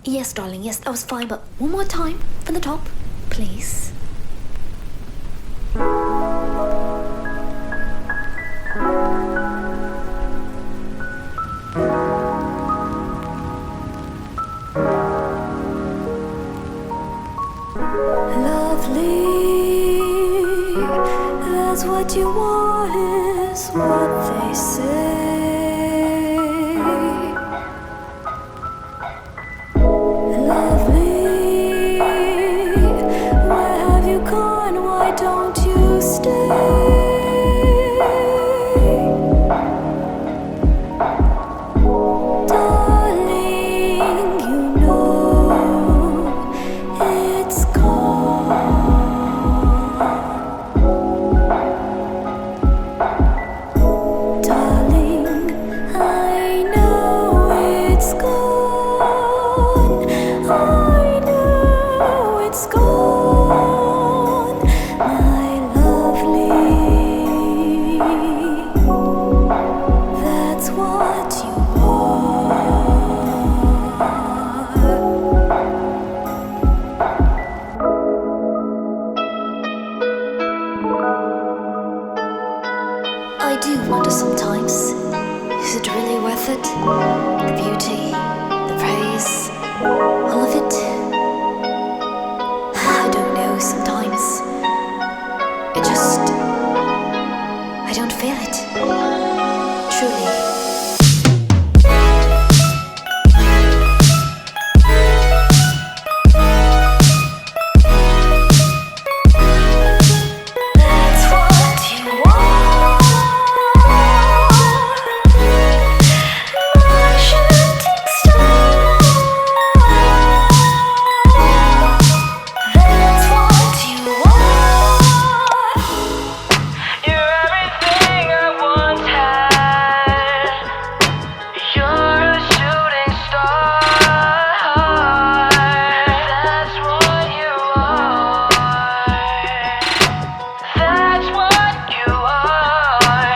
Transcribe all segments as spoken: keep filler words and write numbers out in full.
Yes, darling, yes, that was fine, but one more time from the top, please. Lovely, that's what you want, is what they say. Lovely, where have you gone? Why don't you stay? Darling, you know it's gone. Darling, I know it's gone. I know it's gone, my lovely. That's what you are. I do wonder sometimes, is it really worth it? The beauty, the praise, all of it? I don't know sometimes. It just, I don't feel it. Truly. That's what you are. My shooting star. That's what you are. You're everything I once had. You're a shooting star. That's what you are. That's what you are.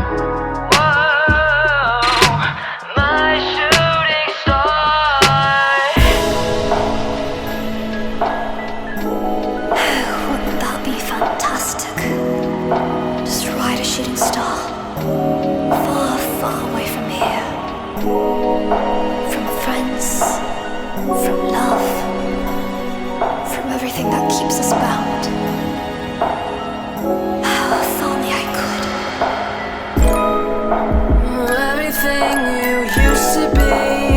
Whoa, my shooting star. Wouldn't that be fantastic? Just ride a shooting star far, far away from here. From friends, from love, from everything that keeps us bound. If only I could. Everything you used to be.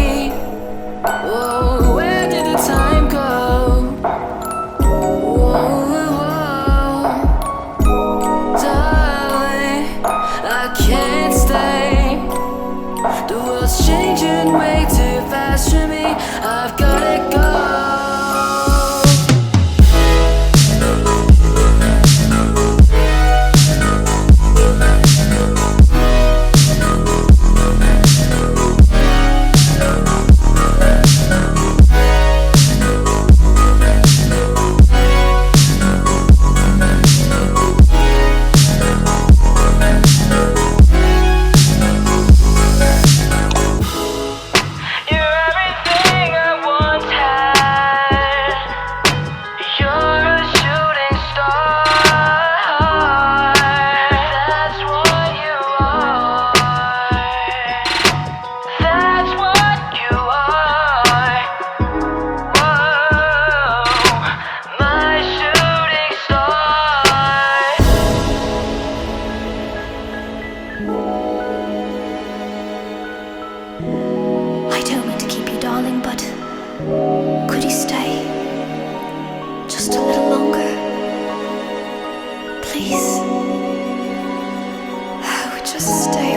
Whoa, where did the time go? Whoa, whoa, darling, I can't stay. The world's changing way too fast for me. I've gotta go. You're everything I once had. You're a shooting star. That's what you are. That's what you are. Whoa, my shooting star. I don't mean to keep you, darling, but could you stay just a little longer? Please. Oh, just stay